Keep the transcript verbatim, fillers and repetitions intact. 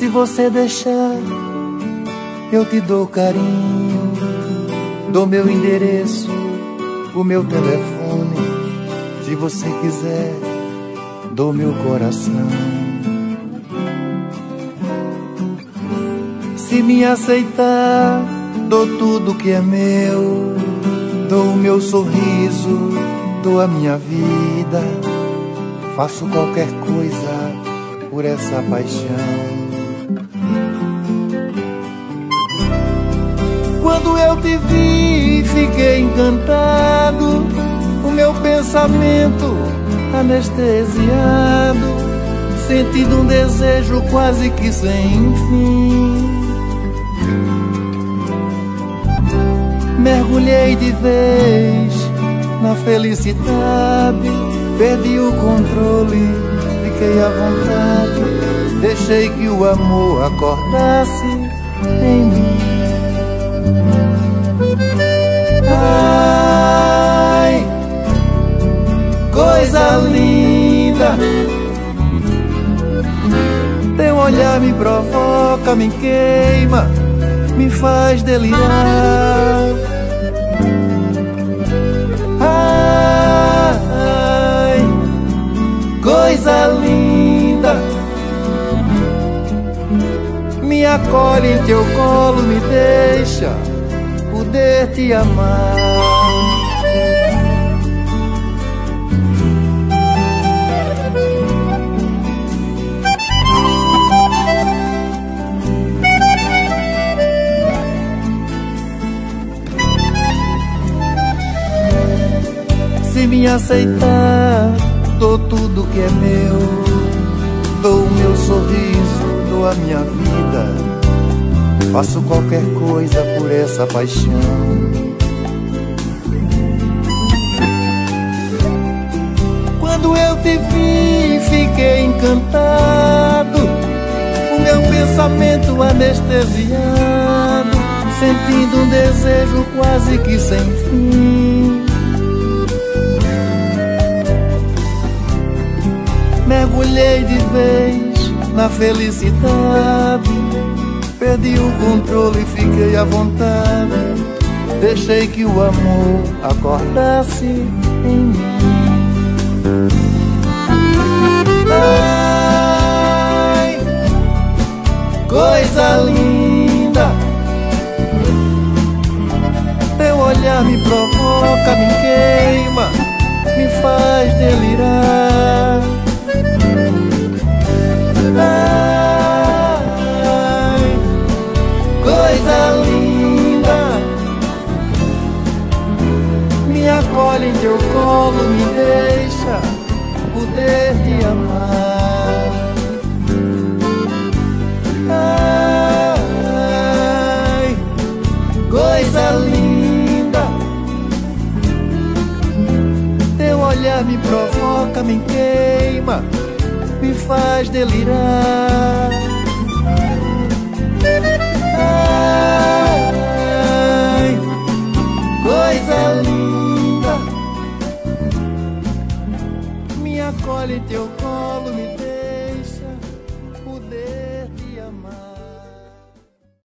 Se você deixar, eu te dou carinho, dou meu endereço, o meu telefone. Se você quiser, dou meu coração. Se me aceitar, dou tudo que é meu, dou o meu sorriso, dou a minha vida. Faço qualquer coisa por essa paixão. Quando eu te vi, fiquei encantado, o meu pensamento anestesiado, sentindo um desejo quase que sem fim. Mergulhei de vez na felicidade, perdi o controle, fiquei à vontade, deixei que o amor acordasse em mim. Ai, coisa linda, teu olhar me provoca, me queima, me faz delirar. Ai, coisa linda, me acolhe em teu colo, me deixa poder te amar. Se me aceitar, dou tudo que é meu, dou o meu sorriso, dou a minha vida. Faço qualquer coisa por essa paixão. Quando eu te vi, fiquei encantado, o meu pensamento anestesiado, sentindo um desejo quase que sem fim. Mergulhei de vez na felicidade, perdi o controle e fiquei à vontade, deixei que o amor acordasse em mim. Ai, coisa linda, teu olhar me provoca, me queima, me faz delirar. Ai, coisa linda, me acolhe em teu colo, me deixa poder te amar. Ai, coisa linda, teu olhar me provoca, me queima, me faz delirar.